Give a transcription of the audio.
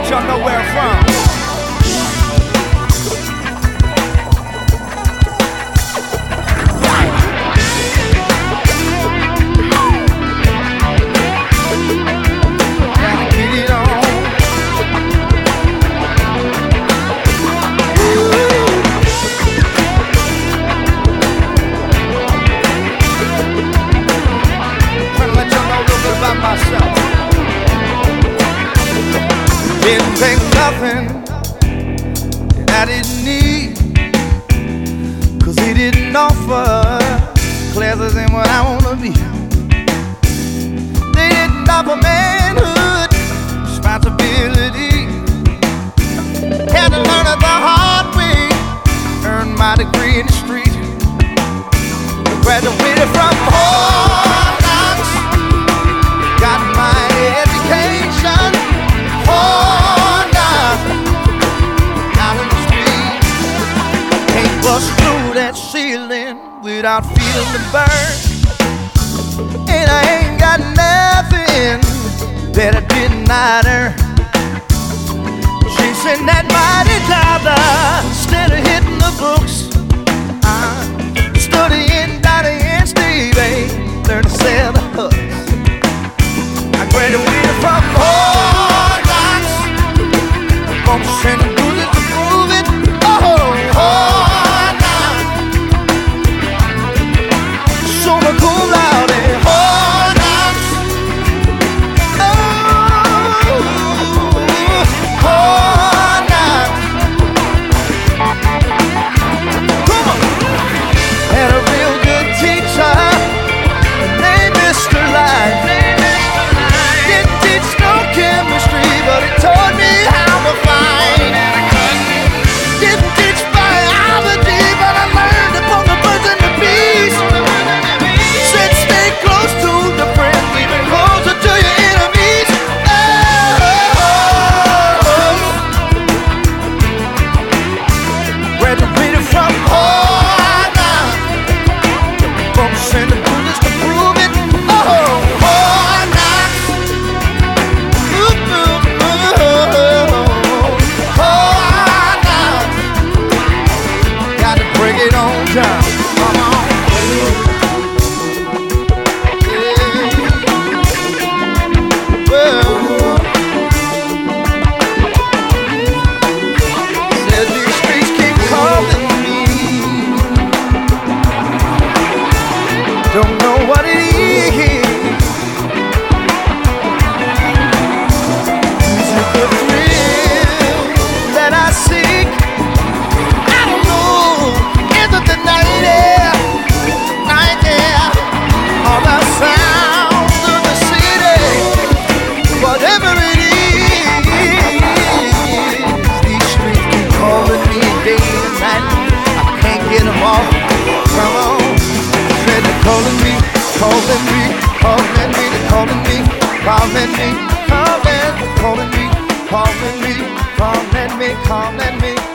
let y'all know where I'm from. Didn't take nothing that I didn't need, 'cause he didn't offer classes in what I wanna be. They didn't offer manhood, responsibility. Had to learn it the hard way, earned my degree in the street. Graduated from hard knocks, got my education. Hard knocks, out in the street. Can't bust through that ceiling without feeling the burn. And I ain't got nothing that I did not earn. Chasing that mighty dollar instead of hitting the books. Studying Donnie and Stevie, learn to sell the hooks. I graduated from hard knocks, send the bullets to prove it. Oh, hard knocks. Summa cum laude, hard knocks. Oh, hard knocks. Come on. Had a real good teacher, named Mr. Light. Didn't teach no chemistry, but he taught me how to fight. Didn't teach biology, but I learned to put the birds and the bees. Said stay close to the friends, even closer to your enemies. Oh, graduated from hard knocks, folks send the bullets to prove it. Oh, hard knocks. Hard knocks. Gotta break it on down. Come on. Said these streets keep calling me. Don't know what it is. Is it the thrill that I seek? I don't know. Is it the night air? Night air? Or the sound of the city? Whatever it is, these streets keep calling me day and night. I can't get them off. Come on. Said they're calling me, calling me, calling me, they're calling me, calling me, calling me, calling me, calling me, calling me, calling me.